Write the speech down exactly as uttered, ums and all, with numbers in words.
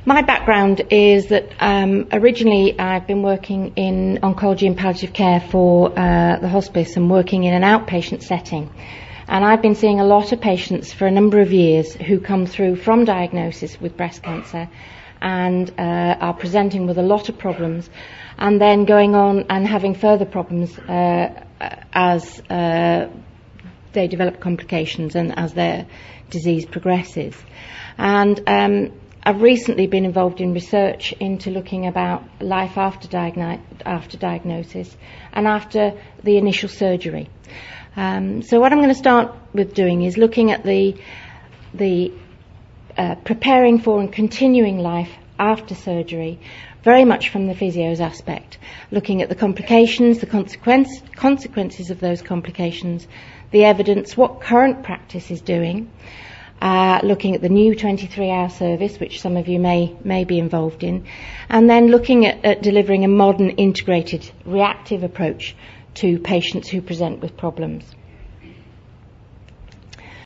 My background is that um, originally I've been working in oncology and palliative care for uh, the hospice and working in an outpatient setting. And I've been seeing a lot of patients for a number of years who come through from diagnosis with breast cancer and uh, are presenting with a lot of problems and then going on and having further problems uh, as uh, they develop complications and as their disease progresses. And um, I've recently been involved in research into looking about life after, diagno- after diagnosis and after the initial surgery. Um, so what I'm going to start with doing is looking at the, the uh, preparing for and continuing life after surgery, very much from the physio's aspect, looking at the complications, the consequence, consequences of those complications, the evidence, what current practice is doing, Uh, looking at the new twenty-three hour service, which some of you may may be involved in, and then looking at, at delivering a modern integrated reactive approach to patients who present with problems.